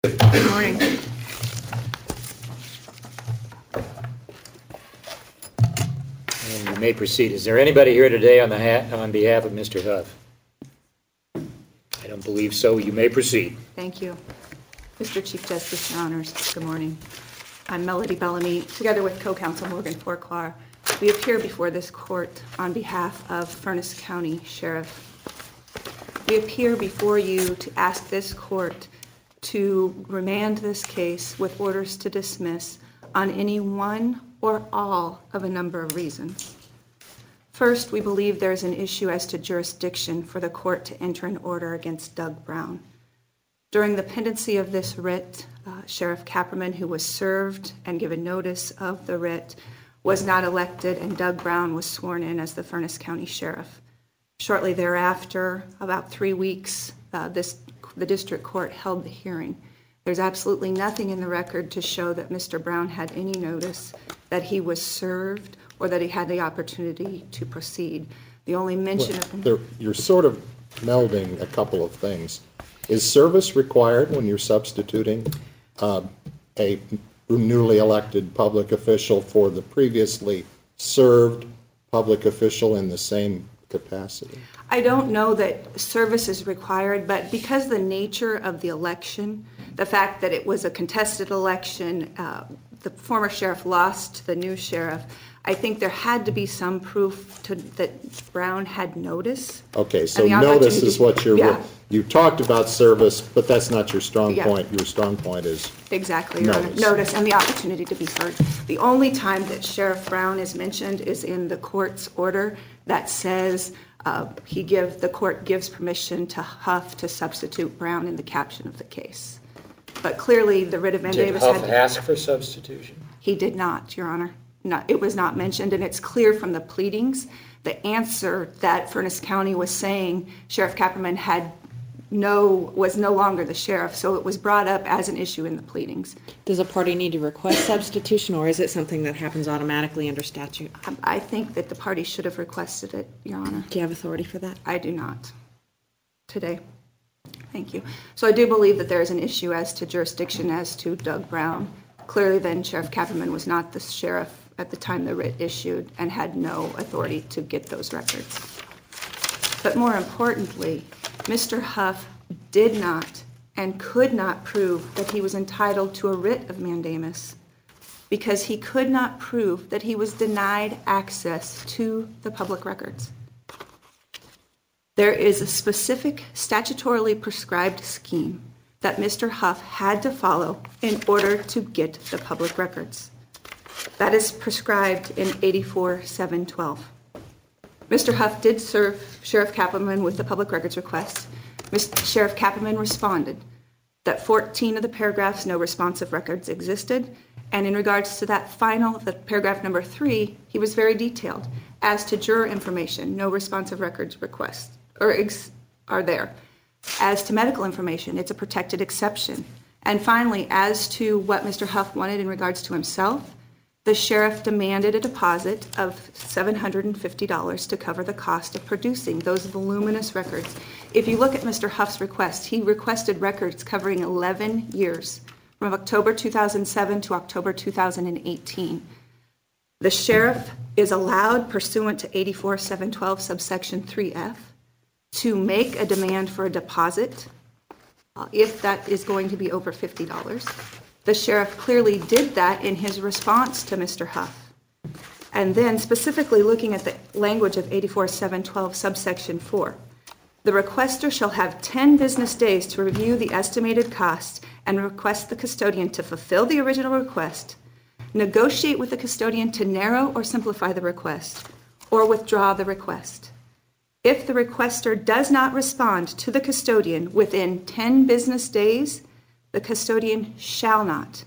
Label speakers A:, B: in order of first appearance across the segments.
A: Good morning.
B: And you may proceed. Is there anybody here today on behalf of Mr. Huff? I don't believe so. You may proceed.
A: Thank you. Mr. Chief Justice, Your Honors, good morning. I'm Melody Bellamy, together with co-counsel Morgan Forclar. We appear before this court on behalf of Furnace County Sheriff. We appear before you to ask this court to remand this case with orders to dismiss on any one or all of a number of reasons. First, we believe there is an issue as to jurisdiction for the court to enter an order against Doug Brown. During the pendency of this writ, Sheriff Kapperman, who was served and given notice of the writ, was not elected, and Doug Brown was sworn in as the Furnace County Sheriff. Shortly thereafter, about 3 weeks, the district court held the hearing. There's absolutely nothing in the record to show that Mr. Brown had any notice that he was served or that he had the opportunity to proceed. The only mention
C: You're sort of melding a couple of things. Is service required when you're substituting a newly elected public official for the previously served public official in the same capacity?
A: I don't know that service is required, but because the nature of the election, the fact that it was a contested election, the former sheriff lost to the new sheriff, I think there had to be some proof that Brown had notice.
C: Okay, so notice is what you talked about service, but that's not your strong point. Your strong point is
A: exactly notice and the opportunity to be heard. The only time that Sheriff Brown is mentioned is in the court's order that says the court gives permission to Huff to substitute Brown in the caption of the case. But clearly, the writ of mandamus
B: Did Huff ask for substitution?
A: He did not, Your Honor. No, it was not mentioned, and it's clear from the pleadings, the answer that Furnace County was saying Sheriff Kapperman was no longer the sheriff, so it was brought up as an issue in the pleadings.
D: Does a party need to request substitution, or is it something that happens automatically under statute?
A: I think that the party should have requested it, Your Honor.
D: Do you have authority for that?
A: I do not. Today. Thank you. So I do believe that there is an issue as to jurisdiction as to Doug Brown. Clearly then Sheriff Kapperman was not the sheriff at the time the writ issued and had no authority to get those records. But more importantly, Mr. Huff did not and could not prove that he was entitled to a writ of mandamus because he could not prove that he was denied access to the public records. There is a specific statutorily prescribed scheme that Mr. Huff had to follow in order to get the public records. That is prescribed in 84-712. Mr. Huff did serve Sheriff Kapperman with the public records request. Sheriff Kapperman responded that 14 of the paragraphs, no responsive records existed, and in regards to that final, the paragraph number 3, he was very detailed. As to juror information, no responsive records requests are there. As to medical information, it's a protected exception. And finally, as to what Mr. Huff wanted in regards to himself, the sheriff demanded a deposit of $750 to cover the cost of producing those voluminous records. If you look at Mr. Huff's request, he requested records covering 11 years, from October 2007 to October 2018. The sheriff is allowed, pursuant to 84-712 subsection 3F, to make a demand for a deposit if that is going to be over $50. The sheriff clearly did that in his response to Mr. Huff. And then specifically looking at the language of 84-712 subsection 4, the requester shall have 10 business days to review the estimated cost and request the custodian to fulfill the original request, negotiate with the custodian to narrow or simplify the request, or withdraw the request. If the requester does not respond to the custodian within 10 business days, the custodian shall not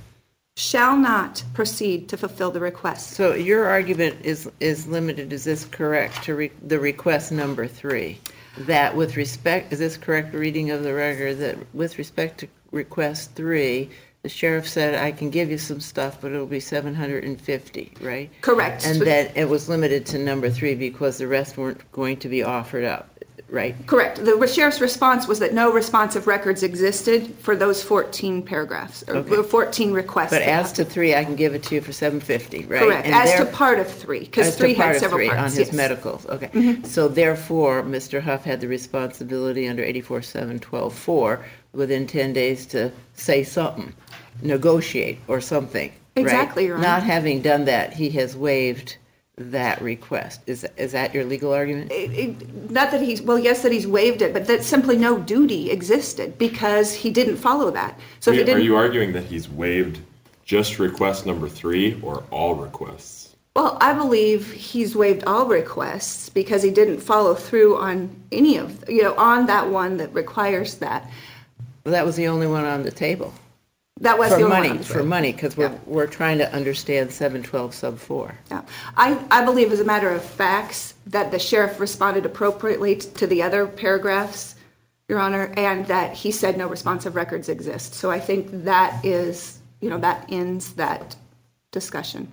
A: proceed to fulfill the request.
E: So your argument is limited, is this correct, to the request number 3? That with respect, is this correct reading of the record, that with respect to request 3, the sheriff said, I can give you some stuff, but it'll be $750, right?
A: Correct.
E: And that it was limited to number 3 because the rest weren't going to be offered up. right?
A: Correct. The sheriff's response was that no responsive records existed for those 14 paragraphs, or
E: Okay.
A: 14 requests.
E: But
A: that
E: as
A: happened.
E: to 3, I can give it to you for $750, right?
A: Correct,
E: And
A: as to
E: there-
A: part of 3, because
E: as to
A: 3
E: part
A: had
E: of
A: several
E: 3
A: parts.
E: on his
A: yes.
E: medicals, okay. So therefore, Mr. Huff had the responsibility under 84-7-12-4 within 10 days to say something, negotiate or something, right?
A: Exactly, Your Honor.
E: Not having done that, he has waived that request. Is that your legal argument?
A: Not that he's, well, yes, that he's waived it, but that simply no duty existed because he didn't follow that. So if he
F: Are
A: didn't,
F: you arguing that he's waived just request number 3 or all requests?
A: well, I believe he's waived all requests because he didn't follow through on any of, on that one that requires that.
E: Well, that was the only one on the table.
A: That was the
E: For
A: only one
E: money,
A: on the
E: for
A: table.
E: money, because
A: Yeah.
E: we're trying to understand 712 sub 4.
A: Yeah. I believe as a matter of facts that the sheriff responded appropriately to the other paragraphs, Your Honor, and that he said no responsive records exist. So I think that is, that ends that discussion.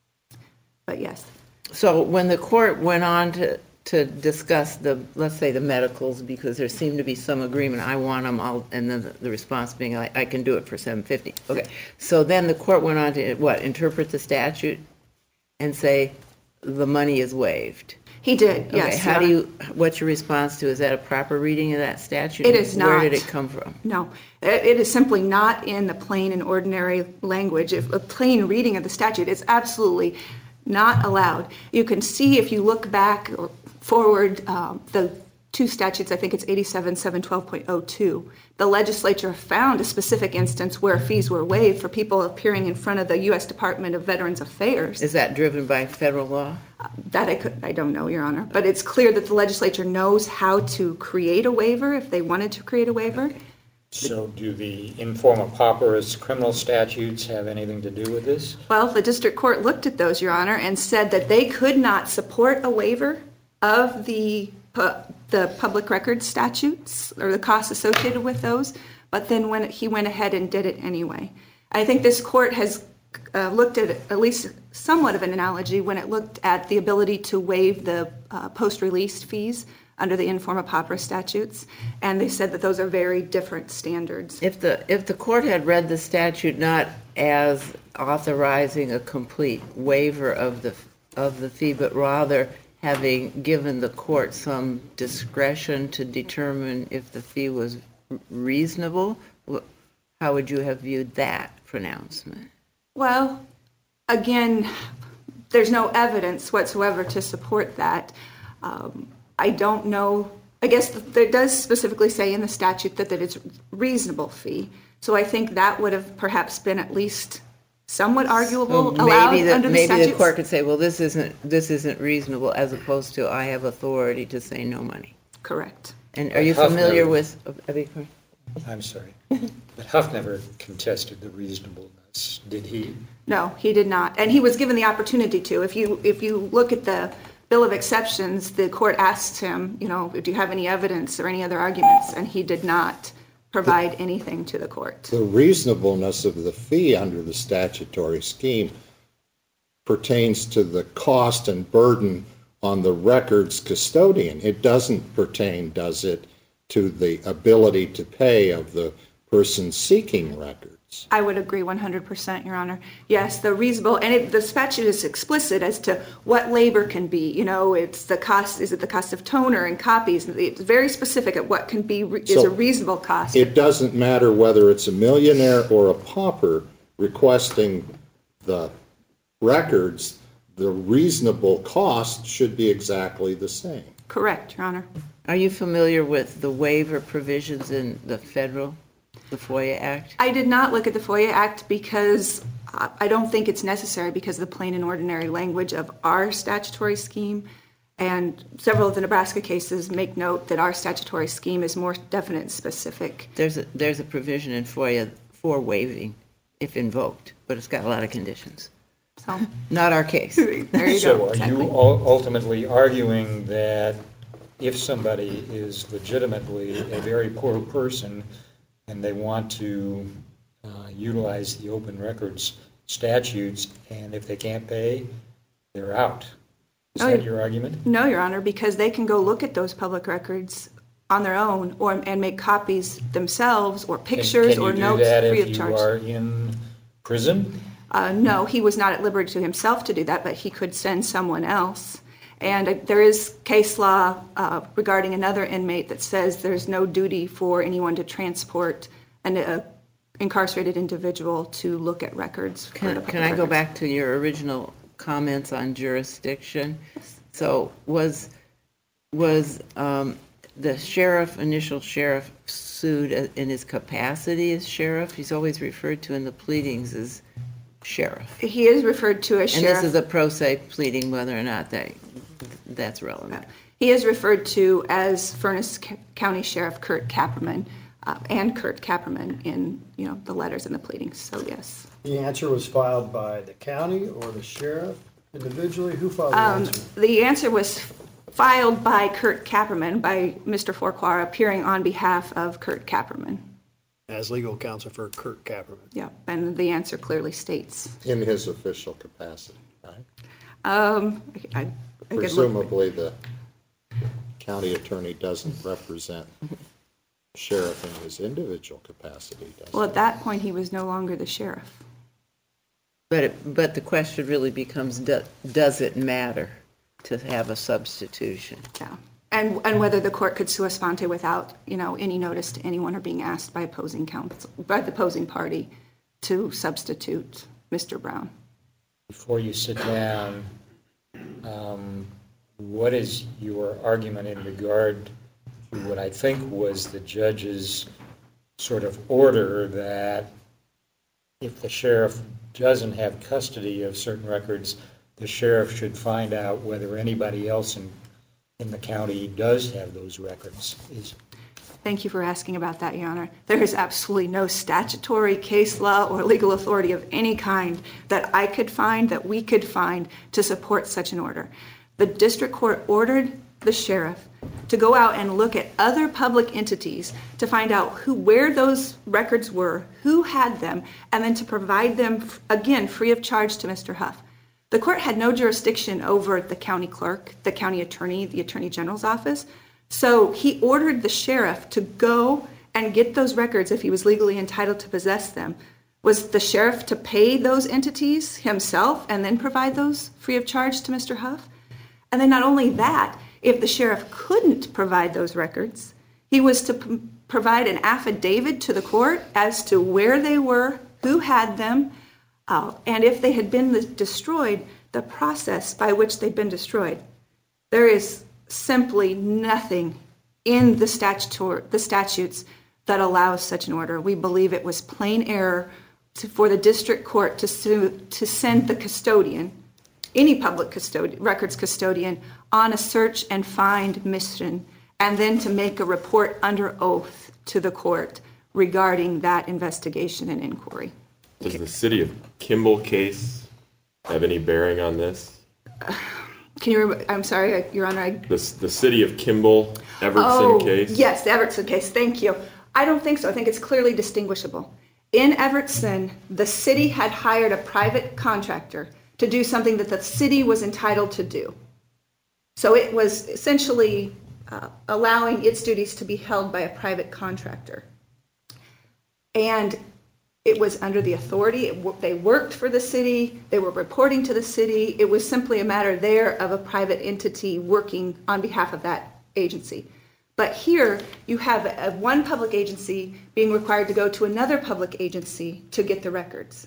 A: But yes.
E: So when the court went on to discuss let's say the medicals, because there seemed to be some agreement, I want them, and then the response being, I can do it for $750. Okay, so then the court went on to, interpret the statute and say the money is waived.
A: He did,
E: Okay,
A: yes.
E: how
A: Your
E: do
A: Honor.
E: what's your response to, is that a proper reading of that statute?
A: It is
E: Where
A: not.
E: did it come from?
A: No, it is simply not in the plain and ordinary language. If a plain reading of the statute is absolutely not allowed. You can see if you look back or forward the two statutes, I think it's 87-712.02, the legislature found a specific instance where fees were waived for people appearing in front of the U.S. Department of Veterans Affairs.
E: Is that driven by federal law?
A: That I don't know, Your Honor, but it's clear that the legislature knows how to create a waiver if they wanted to create a waiver.
B: So do the informal pauperous criminal statutes have anything to do with this?
A: Well, the district court looked at those, Your Honor, and said that they could not support a waiver of the public record statutes or the costs associated with those, but then he went ahead and did it anyway. I think this court has looked at least somewhat of an analogy when it looked at the ability to waive the post-release fees under the informa pauperis statutes, and they said that those are very different standards.
E: If the court had read the statute not as authorizing a complete waiver of the fee, but rather having given the court some discretion to determine if the fee was reasonable, how would you have viewed that pronouncement?
A: Well, again, there's no evidence whatsoever to support that. I don't know. I guess it does specifically say in the statute that it's reasonable fee. So I think that would have perhaps been at least somewhat arguable, allowed under the statutes.
E: Maybe the court could say, well, this isn't reasonable, as opposed to I have authority to say no money.
A: Correct.
E: And are you
B: Huff
E: familiar
B: never-
E: with?
B: I'm sorry. But Huff never contested the reasonableness, did he?
A: No, he did not. And he was given the opportunity to. If you look at the Bill of Exceptions, the court asked him, do you have any evidence or any other arguments? And he did not provide anything to the court.
C: The reasonableness of the fee under the statutory scheme pertains to the cost and burden on the records custodian. It doesn't pertain, does it, to the ability to pay of the person seeking records?
A: I would agree 100%, Your Honor. Yes, the reasonable, and the statute is explicit as to what labor can be. It's the cost, is it the cost of toner and copies? It's very specific at what can be, is a reasonable cost.
C: It doesn't matter whether it's a millionaire or a pauper requesting the records, the reasonable cost should be exactly the same.
A: Correct, Your Honor.
E: Are you familiar with the waiver provisions in the FOIA Act?
A: I did not look at the FOIA Act because I don't think it's necessary because of the plain and ordinary language of our statutory scheme. And several of the Nebraska cases make note that our statutory scheme is more definite and specific.
E: There's a provision in FOIA for waiving if invoked, but it's got a lot of conditions.
A: So
E: Not our case.
A: there you go.
B: So are
A: Exactly.
B: you ultimately arguing that if somebody is legitimately a very poor person and they want to utilize the open records statutes, and if they can't pay, they're out? Is
A: Oh,
B: that
A: yeah.
B: your argument?
A: No, Your Honor, because they can go look at those public records on their own and make copies themselves or pictures or notes
B: Can you do that
A: free
B: if
A: of
B: you
A: charge.
B: are in prison?
A: No, he was not at liberty to himself to do that, but he could send someone else. And there is case law regarding another inmate that says there's no duty for anyone to transport an incarcerated individual to look at records. for the
E: Can
A: public
E: I go
A: records.
E: back to your original comments on jurisdiction? So was the sheriff, initial sheriff, sued in his capacity as sheriff? He's always referred to in the pleadings as sheriff.
A: He is referred to as
E: And
A: sheriff.
E: this is a pro se pleading, whether or not that's relevant.
A: He is referred to as Furnace County Sheriff Kurt Kapperman and Kurt Kapperman in, the letters and the pleadings, so yes.
G: The answer was filed by the county or the sheriff individually? Who filed the answer?
A: The answer was filed by Kurt Kapperman, by Mr. Forquara, appearing on behalf of Kurt Kapperman.
G: As legal counsel for Kurt Kapperman.
A: Yeah, and the answer clearly states.
C: In his official capacity, right?
A: I could look-
C: Presumably, the county attorney doesn't represent the sheriff in his individual capacity, does
A: Well,
C: he?
A: at that point, he was no longer the sheriff.
E: But the question really becomes, does it matter to have a substitution?
A: Yeah, and whether the court could sua sponte without, any notice to anyone or being asked by opposing counsel, by the opposing party to substitute Mr. Brown.
B: Before you sit down, what is your argument in regard to what I think was the judge's sort of order that if the sheriff doesn't have custody of certain records, the sheriff should find out whether anybody else in the county does have those records?
A: Thank you for asking about that, Your Honor. There is absolutely no statutory case law or legal authority of any kind that I could find, that we could find, to support such an order. The district court ordered the sheriff to go out and look at other public entities to find out where those records were, who had them, and then to provide them, again, free of charge to Mr. Huff. The court had no jurisdiction over the county clerk, the county attorney, the attorney general's office. So he ordered the sheriff to go and get those records if he was legally entitled to possess them. Was the sheriff to pay those entities himself and then provide those free of charge to Mr. Huff? And then not only that, if the sheriff couldn't provide those records, he was to provide an affidavit to the court as to where they were, who had them, and if they had been destroyed, the process by which they'd been destroyed. There is simply nothing in the statutes that allows such an order. We believe it was plain error for the district court to send the custodian, any public records custodian, on a search and find mission, and then to make a report under oath to the court regarding that investigation and inquiry.
F: Does the city of Kimball case have any bearing on this?
A: Can you remember? I'm sorry, Your Honor.
F: The city of Kimball Evertson case?
A: Yes, the Evertson case. Thank you. I don't think so. I think it's clearly distinguishable. In Evertson, the city had hired a private contractor to do something that the city was entitled to do. So it was essentially allowing its duties to be held by a private contractor. And it was under the authority. They worked for the city. They were reporting to the city. It was simply a matter there of a private entity working on behalf of that agency. But here, you have one public agency being required to go to another public agency to get the records.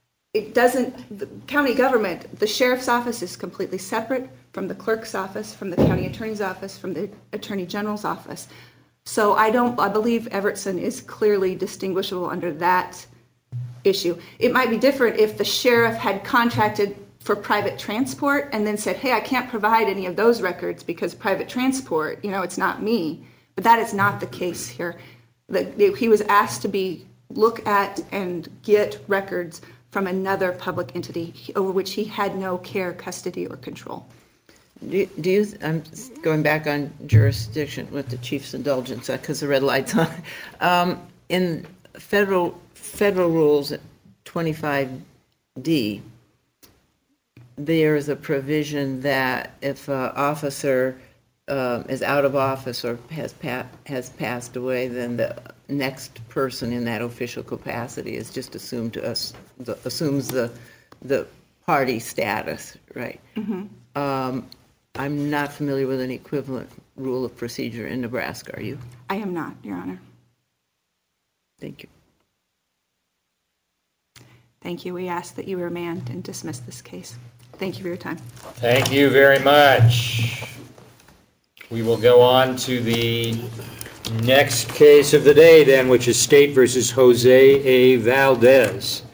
A: The county government, the sheriff's office is completely separate from the clerk's office, from the county attorney's office, from the attorney general's office. So I believe Evertson is clearly distinguishable under that issue. It might be different if the sheriff had contracted for private transport and then said, hey, I can't provide any of those records because private transport, it's not me. But that is not the case here. He was asked to look at and get records from another public entity over which he had no care, custody, or control.
E: I'm going back on jurisdiction with the chief's indulgence because the red light's on. In federal rules 25D, there is a provision that if an officer is out of office or has passed away, then the next person in that official capacity is just assumed to us, assumes the party status, right? I'm not familiar with an equivalent rule of procedure in Nebraska, are you?
A: I am not, Your Honor.
E: Thank you.
A: Thank you. We ask that you remand and dismiss this case. Thank you for your time.
B: Thank you very much. We will go on to the next case of the day then, which is State versus Jose A. Valdez.